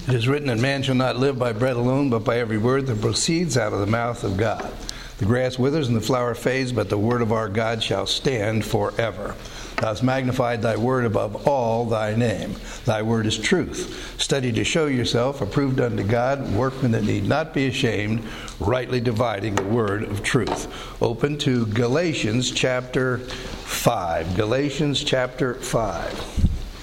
It is written that man shall not live by bread alone, but by every word that proceeds out of the mouth of God. The grass withers and the flower fades, but the word of our God shall stand forever. Thou hast magnified thy word above all thy name. Thy word is truth. Study to show yourself approved unto God, workmen that need not be ashamed, rightly dividing the word of truth. Open to Galatians chapter 5. Galatians chapter 5.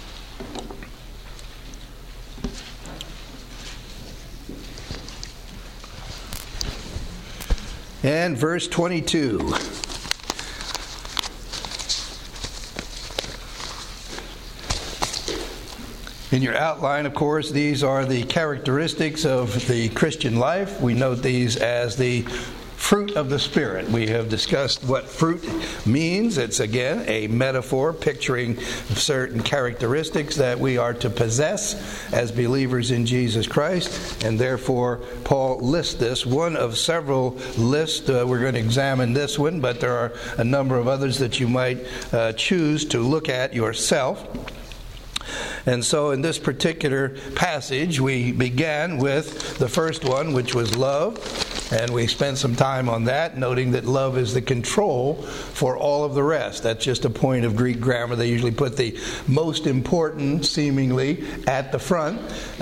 And verse 22. In your outline, of course, these are the characteristics of the Christian life. We note these as the fruit of the Spirit. We have discussed what fruit means. It's, again, a metaphor picturing certain characteristics that we are to possess as believers in Jesus Christ. And therefore, Paul lists this, one of several lists. We're going to examine this one, but there are a number of others that you might choose to look at yourself. And so in this particular passage, we began with the first one, which was love. And we spent some time on that, noting that love is the control for all of the rest. That's just a point of Greek grammar. They usually put the most important, seemingly, at the front.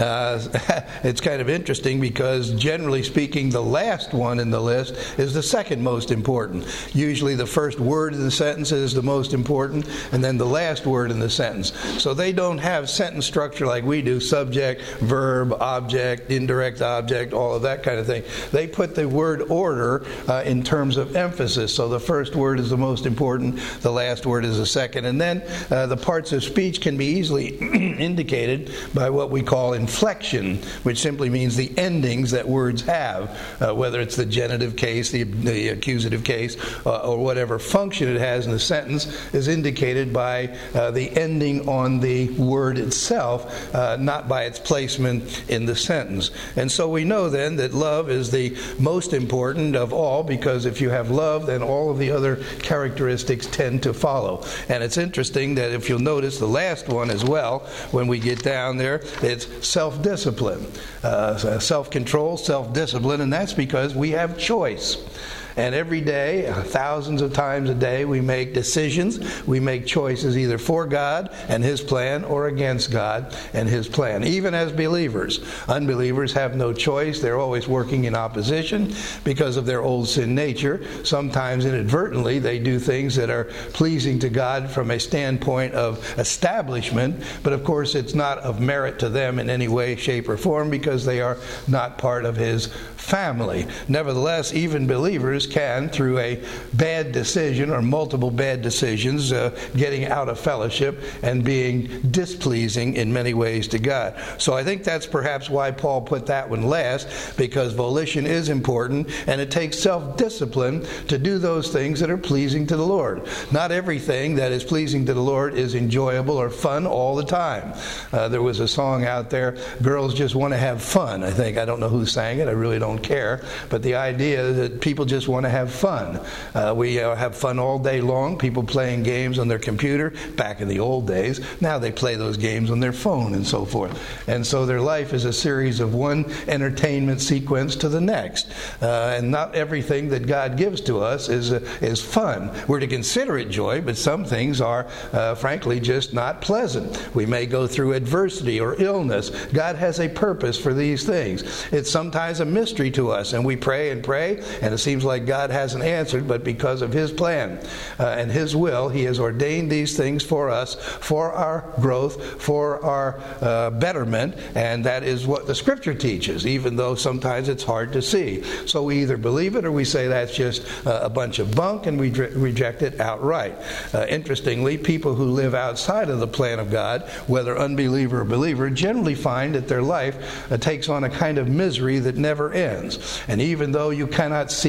It's kind of interesting because, generally speaking, the last one in the list is the second most important. Usually the first word in the sentence is the most important, and then the last word in the sentence. So they don't have sentence structure like we do, subject, verb, object, indirect object, all of that kind of thing. They put the word order in terms of emphasis. So the first word is the most important, the last word is the second. And then the parts of speech can be easily indicated by what we call inflection, which simply means the endings that words have, whether it's the genitive case, the accusative case, or whatever function it has in the sentence is indicated by the ending on the word itself, not by its placement in the sentence. And so we know then that love is the most important of all, because if you have love, then all of the other characteristics tend to follow. And it's interesting that if you'll notice the last one as well, when we get down there, it's self-discipline, self-control, self-discipline, and that's because we have choice. And every day, thousands of times a day, we make decisions. We make choices either for God and His plan or against God and His plan. Even as believers. Unbelievers have no choice. They're always working in opposition because of their old sin nature. Sometimes inadvertently, they do things that are pleasing to God from a standpoint of establishment. But of course, it's not of merit to them in any way, shape, or form because they are not part of His family. Nevertheless, even believers can, through a bad decision or multiple bad decisions, getting out of fellowship and being displeasing in many ways to God. So I think that's perhaps why Paul put that one last, because volition is important and it takes self-discipline to do those things that are pleasing to the Lord. Not everything that is pleasing to the Lord is enjoyable or fun all the time. There was a song out there, Girls Just Want to Have Fun, I think. I don't know who sang it. I really don't care. But the idea is that people just want to have fun. We have fun all day long. People playing games on their computer back in the old days. Now they play those games on their phone and so forth. And so their life is a series of one entertainment sequence to the next. And not everything that God gives to us is fun. We're to consider it joy, but some things are, frankly, just not pleasant. We may go through adversity or illness. God has a purpose for these things. It's sometimes a mystery to us, and we pray, and it seems like God hasn't answered, but because of His plan and His will, He has ordained these things for us, for our growth, for our betterment, and that is what the Scripture teaches, even though sometimes it's hard to see. So we either believe it or we say that's just a bunch of bunk, and we reject it outright. Interestingly, people who live outside of the plan of God, whether unbeliever or believer, generally find that their life takes on a kind of misery that never ends. And even though you cannot see the Lord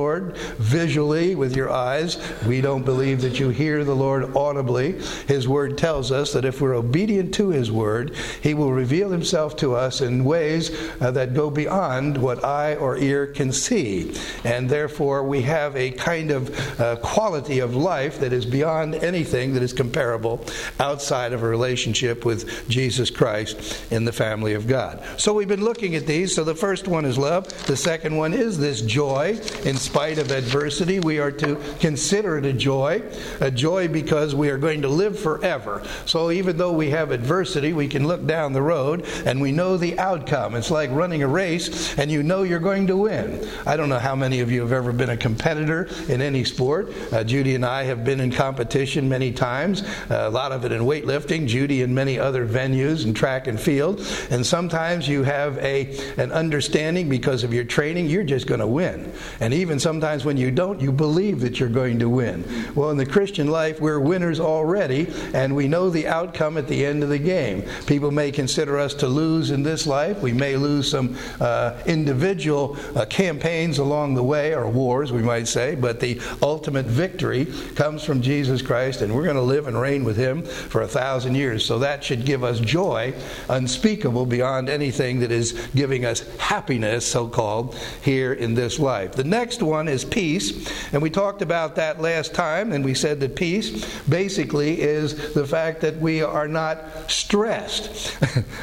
Lord visually with your eyes. We don't believe that you hear the Lord audibly. His Word tells us that if we're obedient to His Word, He will reveal Himself to us in ways that go beyond what eye or ear can see. And therefore, we have a kind of quality of life that is beyond anything that is comparable outside of a relationship with Jesus Christ in the family of God. So we've been looking at these. So the first one is love. The second one is this joy. In spite of adversity, we are to consider it a joy because we are going to live forever. So even though we have adversity, we can look down the road and we know the outcome. It's like running a race and you know you're going to win. I don't know how many of you have ever been a competitor in any sport. Judy and I have been in competition many times, a lot of it in weightlifting, Judy in many other venues and track and field. And sometimes you have an understanding because of your training, you're just going to win. And even sometimes when you don't, you believe that you're going to win. Well, in the Christian life, we're winners already, and we know the outcome at the end of the game. People may consider us to lose in this life. We may lose some individual campaigns along the way, or wars, we might say, but the ultimate victory comes from Jesus Christ, and we're going to live and reign with Him for 1,000 years. So that should give us joy unspeakable beyond anything that is giving us happiness, so-called, here in this life. The next one is peace, and we talked about that last time, and we said that peace basically is the fact that we are not stressed.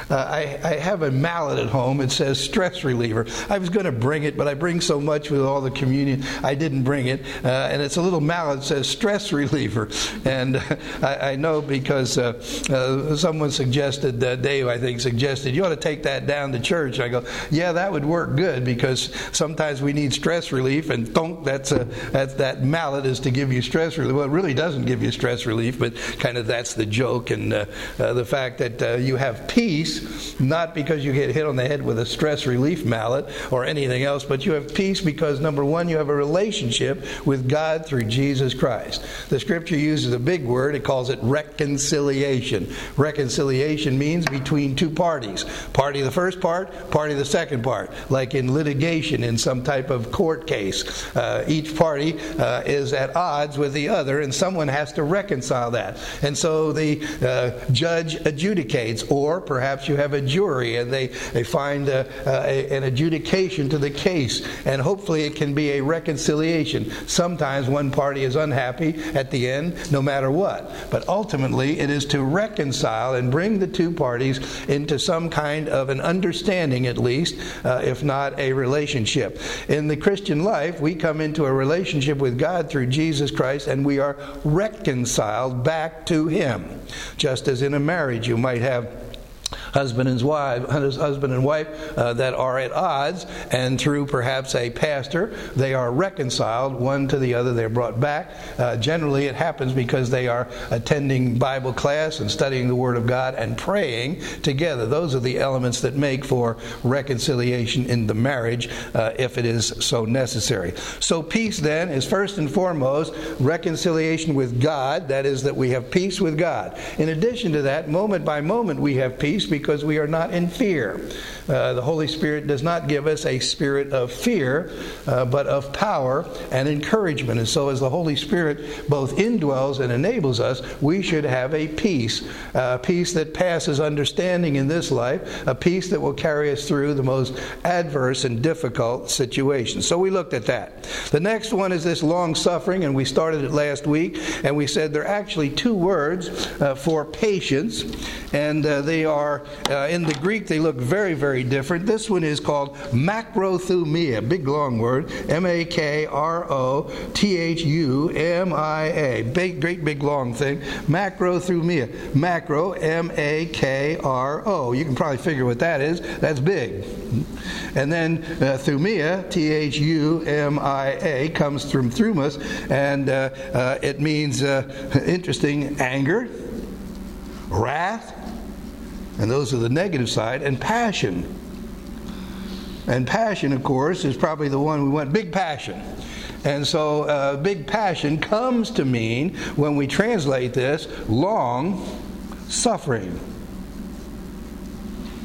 I have a mallet at home. It says stress reliever. I was going to bring it, but I bring so much with all the communion, I didn't bring it. And it's a little mallet that says stress reliever. And I know because someone suggested, Dave, I think, suggested, you ought to take that down to church. I go, yeah, that would work good because sometimes we need stress relief, and that mallet is to give you stress relief. Well, it really doesn't give you stress relief, but kind of that's the joke, and the fact that you have peace, not because you get hit on the head with a stress relief mallet or anything else, but you have peace because, number one, you have a relationship with God through Jesus Christ. The Scripture uses a big word. It calls it reconciliation. Reconciliation means between two parties. Party the first part, party the second part. Like in litigation in some type of court case. Each party is at odds with the other, and someone has to reconcile that. And so the judge adjudicates, or perhaps you have a jury and they find an adjudication to the case, and hopefully it can be a reconciliation. Sometimes one party is unhappy at the end, no matter what. But ultimately it is to reconcile and bring the two parties into some kind of an understanding, at least, if not a relationship. In the Christian life, we come into a relationship with God through Jesus Christ, and we are reconciled back to Him. Just as in a marriage, you might have husband and wife that are at odds, and through perhaps a pastor, they are reconciled one to the other. They're brought back. Generally, it happens because they are attending Bible class and studying the Word of God and praying together. Those are the elements that make for reconciliation in the marriage, if it is so necessary. So peace, then, is first and foremost reconciliation with God. That is, that we have peace with God. In addition to that, moment by moment, we have peace because we are not in fear. The Holy Spirit does not give us a spirit of fear, but of power and encouragement. And so as the Holy Spirit both indwells and enables us, we should have a peace that passes understanding in this life, a peace that will carry us through the most adverse and difficult situations. So we looked at that. The next one is this long-suffering, and we started it last week, and we said there are actually two words for patience, and they are, in the Greek, they look very, very different. This one is called macrothumia, big long word, M-A-K-R-O-T-H-U-M-I-A, great big long thing, macrothumia, macro, M-A-K-R-O. You can probably figure what that is. That's big. And then thumia, T-H-U-M-I-A, comes from thumas, and it means, interesting, anger, wrath, and those are the negative side, and passion. And passion, of course, is probably the one we want, big passion. And so big passion comes to mean, when we translate this, long suffering.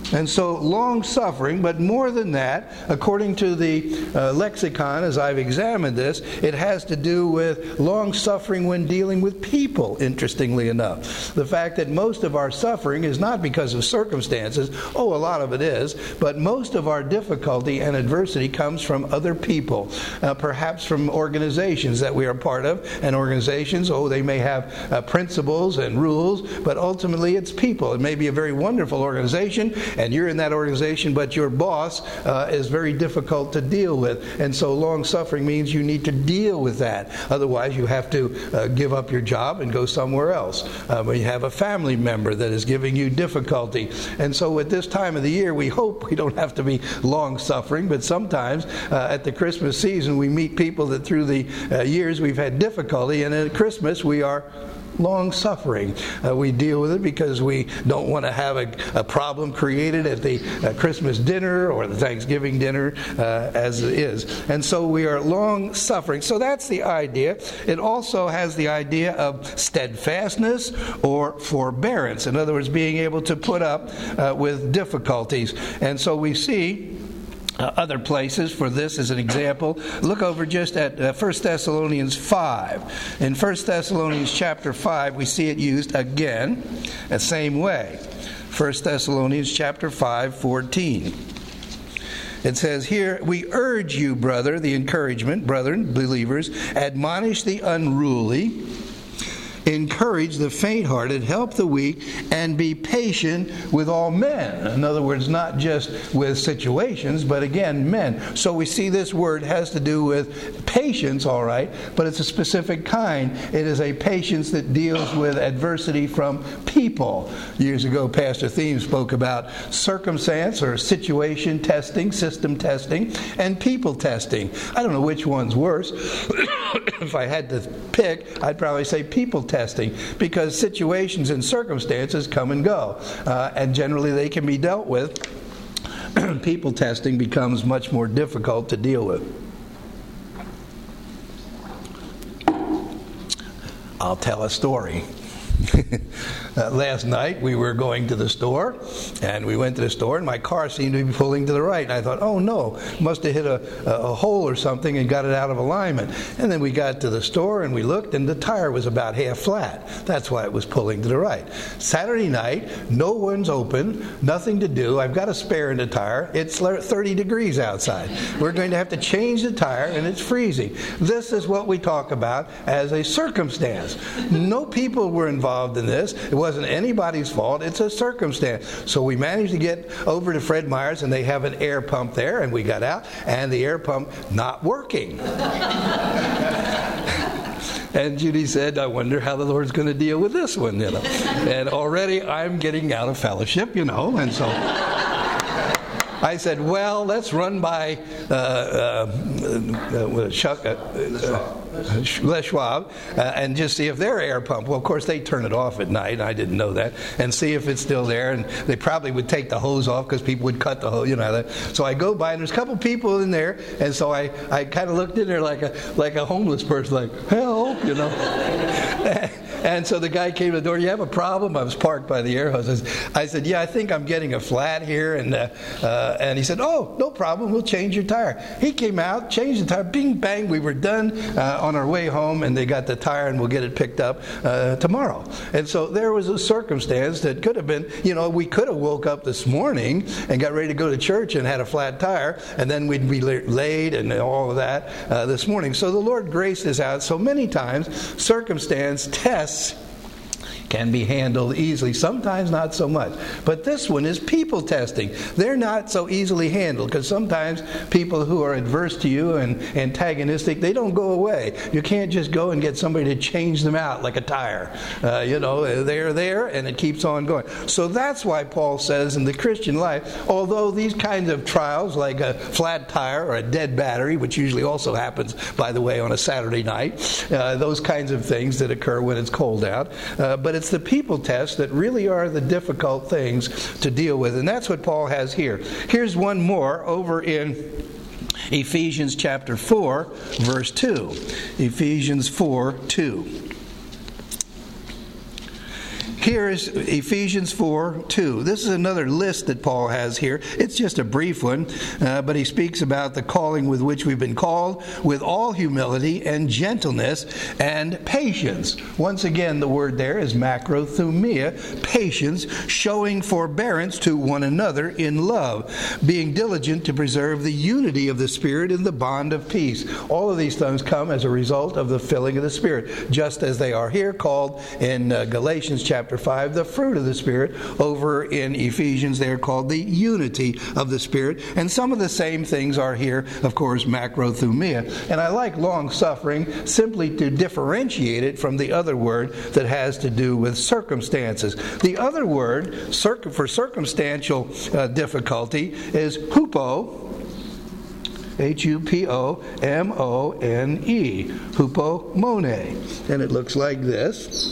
And so long-suffering, but more than that, according to the lexicon, as I've examined this, it has to do with long-suffering when dealing with people, interestingly enough. The fact that most of our suffering is not because of circumstances, a lot of it is, but most of our difficulty and adversity comes from other people, perhaps from organizations that we are part of, and organizations, they may have principles and rules, but ultimately it's people. It may be a very wonderful organization, and you're in that organization, but your boss is very difficult to deal with. And so long-suffering means you need to deal with that. Otherwise, you have to give up your job and go somewhere else. When you have a family member that is giving you difficulty. And so at this time of the year, we hope we don't have to be long-suffering, but sometimes at the Christmas season, we meet people that through the years we've had difficulty, and at Christmas we are long-suffering. We deal with it because we don't want to have a problem created at the Christmas dinner or the Thanksgiving dinner as it is. And so we are long-suffering. So that's the idea. It also has the idea of steadfastness or forbearance. In other words, being able to put up with difficulties. And so we see other places for this as an example. Look over just at 1 Thessalonians 5. In 1 Thessalonians chapter 5, we see it used again the same way. 1 Thessalonians chapter 5, 14. It says here, "We urge you, brother," the encouragement, brethren, believers, "admonish the unruly, encourage the faint-hearted, help the weak, and be patient with all men." In other words, not just with situations, but again, men. So we see this word has to do with patience, all right, but it's a specific kind. It is a patience that deals with adversity from people. Years ago, Pastor Thiem spoke about circumstance or situation testing, system testing, and people testing. I don't know which one's worse. If I had to pick, I'd probably say people testing, because situations and circumstances come and go, and generally they can be dealt with. People testing becomes much more difficult to deal with. I'll tell a story. Last night we were going to the store, and we went to the store, and my car seemed to be pulling to the right. And I thought, oh no, must have hit a hole or something and got it out of alignment. And then we got to the store and we looked, and the tire was about half flat. That's why it was pulling to the right. Saturday night, no one's open, nothing to do. I've got a spare in the tire. It's 30 degrees outside. We're going to have to change the tire, and it's freezing. This is what we talk about as a circumstance. No people were involved in this. It wasn't anybody's fault. It's a circumstance. So we managed to get over to Fred Meyer's, and they have an air pump there, and we got out, and the air pump not working. And Judy said, I wonder how the Lord's going to deal with this one, And already I'm getting out of fellowship, and so I said, well, let's run by Les Schwab and just see if their air pump. Well, of course, they turn it off at night. I didn't know that. And see if it's still there. And they probably would take the hose off because people would cut the hose, So I go by, and there's a couple people in there. And so I kind of looked in there like a homeless person, like, help, And so the guy came to the door. You have a problem? I was parked by the air hose. I said, yeah, I think I'm getting a flat here. And he said, oh, no problem. We'll change your tire. He came out, changed the tire. Bing, bang. We were done on our way home, and they got the tire, and we'll get it picked up tomorrow. And so there was a circumstance that could have been, we could have woke up this morning and got ready to go to church and had a flat tire, and then we'd be late and all of that this morning. So the Lord graced us out. So many times, circumstance tests can be handled easily, sometimes not so much. But this one is people testing. They're not so easily handled, because sometimes people who are adverse to you and antagonistic, they don't go away. You can't just go and get somebody to change them out like a tire. They're there, and it keeps on going. So that's why Paul says in the Christian life, although these kinds of trials, like a flat tire or a dead battery, which usually also happens, by the way, on a Saturday night, those kinds of things that occur when it's cold out, but it's the people tests that really are the difficult things to deal with. And that's what Paul has here. Here's one more over in Ephesians chapter 4, verse 2. Ephesians 4, 2. Here is Ephesians 4:2. This is another list that Paul has here. It's just a brief one, but he speaks about the calling with which we've been called, with all humility and gentleness and patience. Once again, the word there is macrothumia, patience, showing forbearance to one another in love, being diligent to preserve the unity of the Spirit in the bond of peace. All of these things come as a result of the filling of the Spirit, just as they are here called in Galatians chapter 5, the fruit of the Spirit. Over in Ephesians, they're called the unity of the Spirit. And some of the same things are here, of course, macrothumia. And I like long-suffering simply to differentiate it from the other word that has to do with circumstances. The other word for circumstantial difficulty is hupo, Hupomone, hupomone. And it looks like this.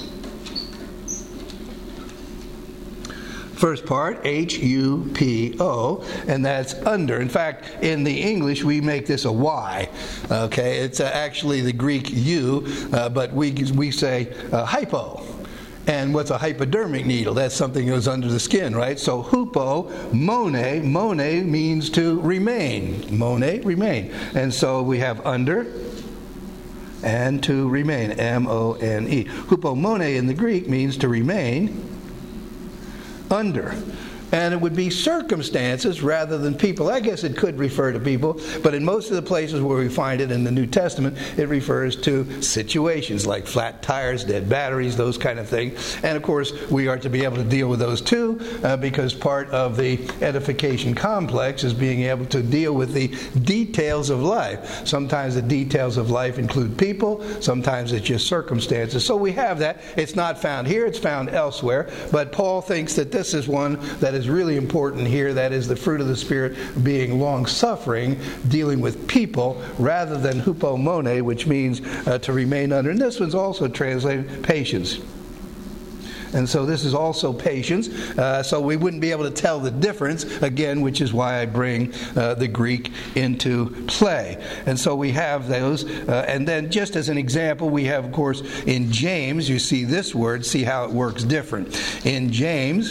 First part, H-U-P-O, and that's under. In fact, in the English, we make this a Y. Okay, it's actually the Greek U, but we say hypo. And what's a hypodermic needle? That's something that goes under the skin, right? So hupomone, mone means to remain. Mone, remain. And so we have under and to remain, M-O-N-E. Hupomone in the Greek means to remain under. And it would be circumstances rather than people. I guess it could refer to people, but in most of the places where we find it in the New Testament, it refers to situations like flat tires, dead batteries, those kind of things. And of course, we are to be able to deal with those too, because part of the edification complex is being able to deal with the details of life. Sometimes the details of life include people, sometimes it's just circumstances. So we have that. It's not found here, it's found elsewhere, but Paul thinks that this is one that is really important here. That is the fruit of the Spirit, being long-suffering, dealing with people, rather than hupomone, which means to remain under. And this one's also translated patience. And so this is also patience. So we wouldn't be able to tell the difference, again, which is why I bring the Greek into play. And so we have those. And then just as an example, we have, of course, in James, you see this word, see how it works different. In James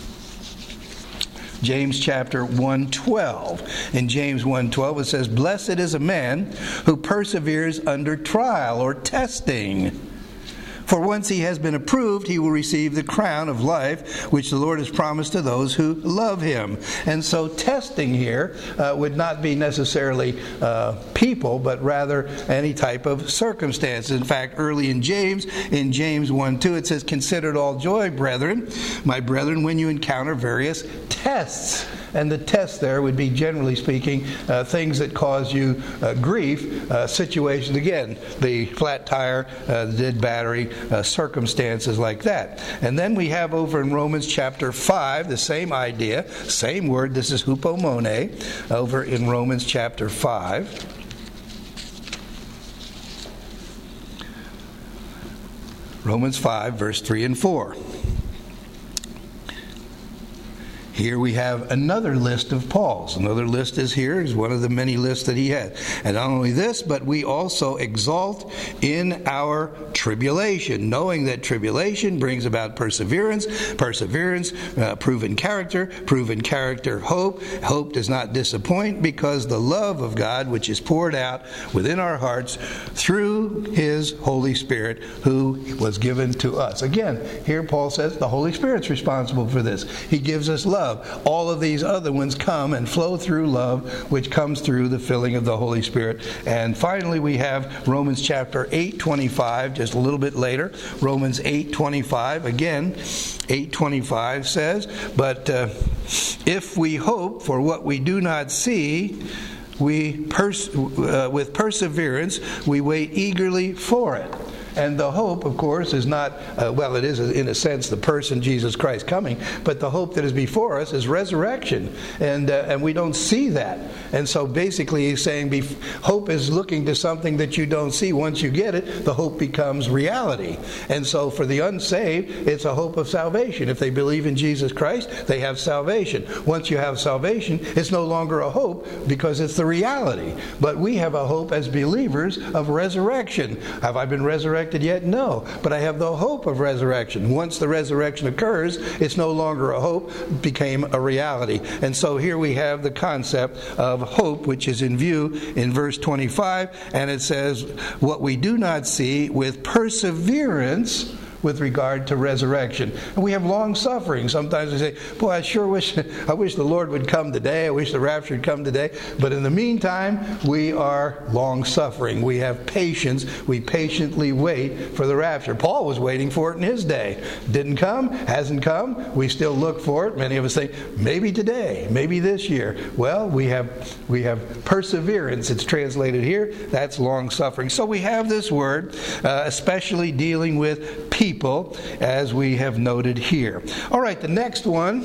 chapter 1:12. In James 1:12 it says, "Blessed is a man who perseveres under trial or testing. For once he has been approved, he will receive the crown of life, which the Lord has promised to those who love him." And so testing here would not be necessarily people, but rather any type of circumstances. In fact, early in James 1:2, it says, "Consider it all joy, brethren, my brethren, when you encounter various tests." And the test there would be, generally speaking, things that cause you grief, situations, again, the flat tire, the dead battery, circumstances like that. And then we have over in Romans chapter 5, the same idea, same word, this is hupomone, over in Romans chapter 5. Romans 5, verse 3 and 4. Here we have another list of Paul's. Another list is here. It's one of the many lists that he had. And not only this, but we also exalt in our tribulation, knowing that tribulation brings about perseverance, proven character, hope. Hope does not disappoint, because the love of God, which is poured out within our hearts through his Holy Spirit, who was given to us. Again, here Paul says the Holy Spirit's responsible for this. He gives us love. All of these other ones come and flow through love, which comes through the filling of the Holy Spirit. And finally, we have Romans chapter 8:25, just a little bit later. Romans 8:25, again, 8:25 says, "But if we hope for what we do not see, with perseverance we wait eagerly for it." And the hope, of course, is not, it is in a sense the person, Jesus Christ, coming, but the hope that is before us is resurrection. And we don't see that. And so basically he's saying hope is looking to something that you don't see. Once you get it, the hope becomes reality. And so for the unsaved, it's a hope of salvation. If they believe in Jesus Christ, they have salvation. Once you have salvation, it's no longer a hope because it's the reality. But we have a hope as believers of resurrection. Have I been resurrected resurrected yet? No. But I have the hope of resurrection. Once the resurrection occurs, it's no longer a hope, it became a reality. And so here we have the concept of hope, which is in view in verse 25, and it says, what we do not see with perseverance with regard to resurrection. And we have long suffering. Sometimes we say, boy, I wish the Lord would come today. I wish the rapture would come today. But in the meantime, we are long suffering. We have patience. We patiently wait for the rapture. Paul was waiting for it in his day. Didn't come, hasn't come. We still look for it. Many of us think, maybe today, maybe this year. Well, we have perseverance. It's translated here. That's long suffering. So we have this word, especially dealing with people, as we have noted here. All right, the next one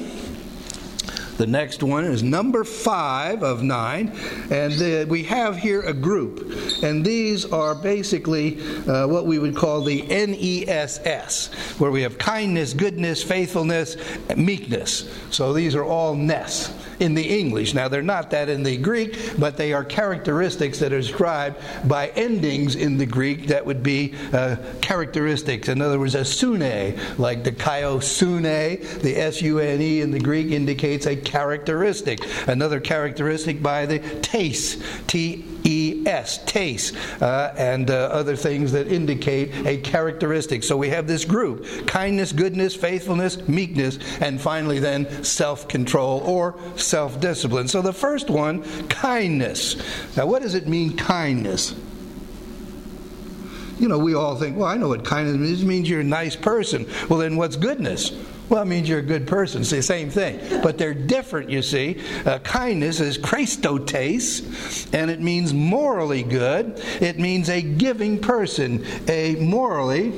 is number 5 of 9, and we have here a group, and these are basically what we would call the NESS, where we have kindness, goodness, faithfulness, meekness. So these are all ness in the English. Now, they're not that in the Greek, but they are characteristics that are described by endings in the Greek that would be characteristics. In other words, a sune, like the kaiosune, the S-U-N-E in the Greek indicates a characteristic. Another characteristic by the tes, T-E-S, tes, and other things that indicate a characteristic. So we have this group: kindness, goodness, faithfulness, meekness, and finally then self-control or self-discipline. So the first one, kindness. Now, what does it mean, kindness? You know, we all think, well, I know what kindness means. It means you're a nice person. Well, then what's goodness? Well, it means you're a good person. It's the same thing. But they're different, you see. Kindness is Christotes, and it means morally good. It means a giving person, a morally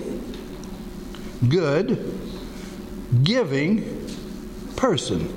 good, giving person.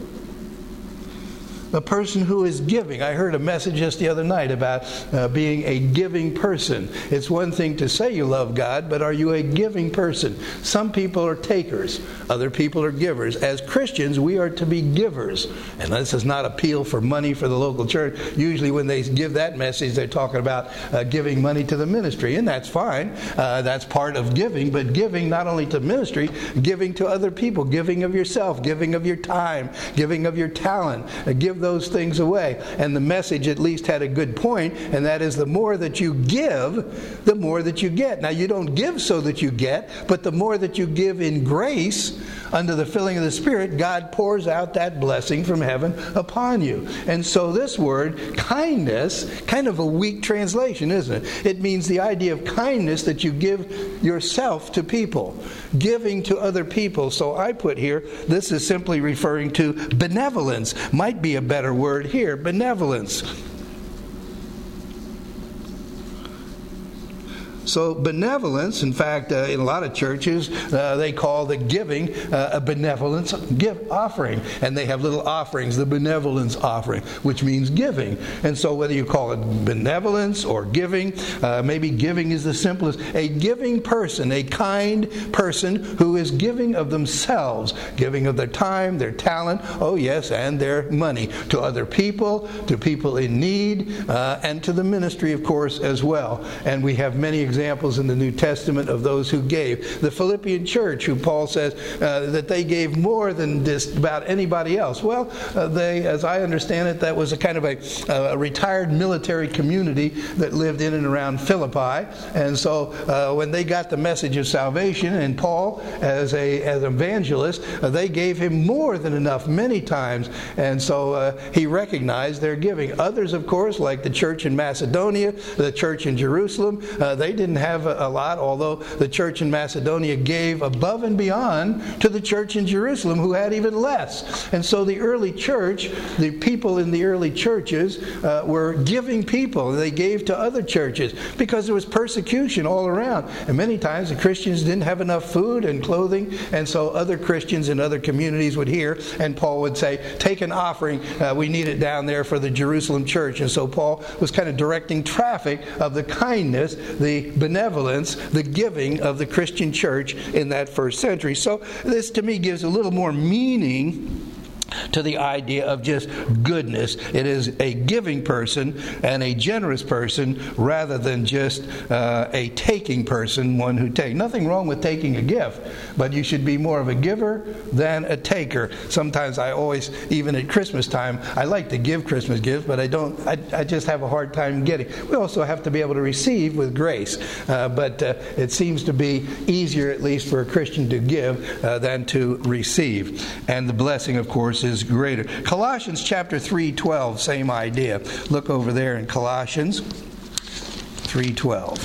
A person who is giving. I heard a message just the other night about being a giving person. It's one thing to say you love God, but are you a giving person? Some people are takers. Other people are givers. As Christians, we are to be givers. And this is not appeal for money for the local church. Usually when they give that message, they're talking about giving money to the ministry. And that's fine. That's part of giving. But giving not only to ministry, giving to other people. Giving of yourself. Giving of your time. Giving of your talent. Give those things away. And the message at least had a good point, and that is the more that you give, the more that you get. Now, you don't give so that you get, but the more that you give in grace, under the filling of the Spirit, God pours out that blessing from heaven upon you. And so this word, kindness, kind of a weak translation, isn't it? It means the idea of kindness that you give yourself to people, giving to other people. So I put here, this is simply referring to benevolence. Might be a better word here, benevolence. So benevolence, in fact, in a lot of churches, they call the giving a benevolence offering. And they have little offerings, the benevolence offering, which means giving. And so whether you call it benevolence or giving, maybe giving is the simplest. A giving person, a kind person who is giving of themselves, giving of their time, their talent, oh yes, and their money to other people, to people in need, and to the ministry, of course, as well. And we have many examples in the New Testament of those who gave. The Philippian church, who Paul says that they gave more than just about anybody else. Well, they, as I understand it, that was a kind of a retired military community that lived in and around Philippi. And so when they got the message of salvation, and Paul, as an evangelist, they gave him more than enough many times. And so he recognized their giving. Others, of course, like the church in Macedonia, the church in Jerusalem, they didn't have a lot, although the church in Macedonia gave above and beyond to the church in Jerusalem, who had even less. And so the early church, the people in the early churches were giving people. They gave to other churches because there was persecution all around. And many times the Christians didn't have enough food and clothing, and so other Christians in other communities would hear, and Paul would say, take an offering, we need it down there for the Jerusalem church. And so Paul was kind of directing traffic of the kindness, the benevolence, the giving of the Christian church in that first century. So this to me gives a little more meaning to the idea of just goodness. It is a giving person and a generous person rather than just a taking person, one who takes. Nothing wrong with taking a gift, but you should be more of a giver than a taker. Sometimes even at Christmas time, I like to give Christmas gifts, but I just have a hard time getting. We also have to be able to receive with grace, but it seems to be easier, at least for a Christian, to give than to receive. And the blessing, of course, is greater. Colossians chapter 3:12, same idea. Look over there in Colossians 3:12.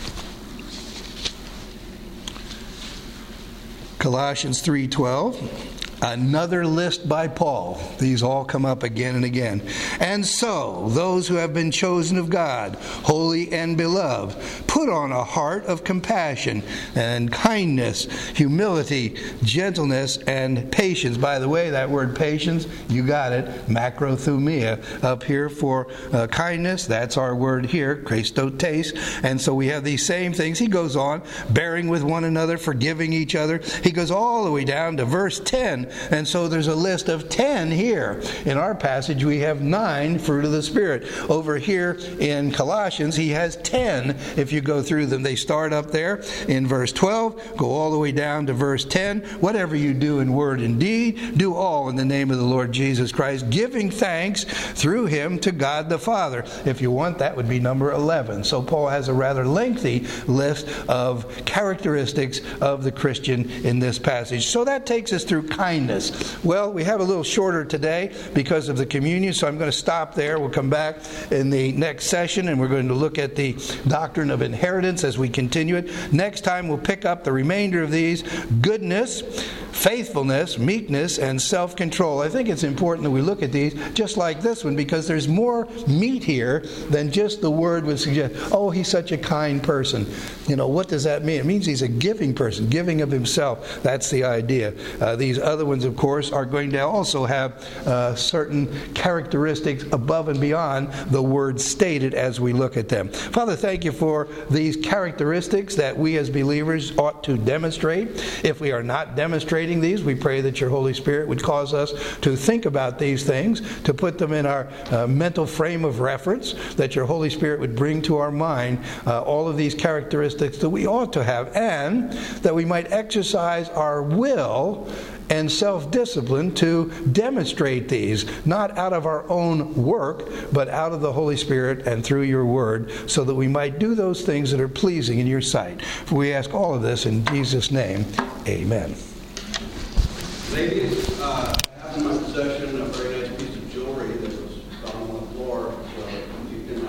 Colossians 3:12. Another list by Paul. These all come up again and again. And so, those who have been chosen of God, holy and beloved, put on a heart of compassion and kindness, humility, gentleness, and patience. By the way, that word patience, you got it, macrothumia, up here for kindness. That's our word here, Christotes. And so we have these same things. He goes on, bearing with one another, forgiving each other. He goes all the way down to verse 10. And so there's a list of 10 here. In our passage, we have 9 fruit of the Spirit. Over here in Colossians, he has 10 if you go through them. They start up there in verse 12, go all the way down to verse 10. Whatever you do in word and deed, do all in the name of the Lord Jesus Christ, giving thanks through him to God the Father. If you want, that would be number 11. So Paul has a rather lengthy list of characteristics of the Christian in this passage. So that takes us through kindness. Well, we have a little shorter today because of the communion, so I'm going to stop there. We'll come back in the next session, and we're going to look at the doctrine of inheritance as we continue it. Next time, we'll pick up the remainder of these: goodness, faithfulness, meekness, and self-control. I think it's important that we look at these just like this one, because there's more meat here than just the word would suggest. Oh, he's such a kind person. What does that mean? It means he's a giving person, giving of himself. That's the idea. These other ones, of course, are going to also have certain characteristics above and beyond the word stated as we look at them. Father, thank you for these characteristics that we as believers ought to demonstrate. If we are not demonstrating these, we pray that your Holy Spirit would cause us to think about these things, to put them in our mental frame of reference, that your Holy Spirit would bring to our mind all of these characteristics that we ought to have, and that we might exercise our will and self-discipline to demonstrate these, not out of our own work, but out of the Holy Spirit and through your word, so that we might do those things that are pleasing in your sight. For we ask all of this in Jesus' name. Amen. Ladies,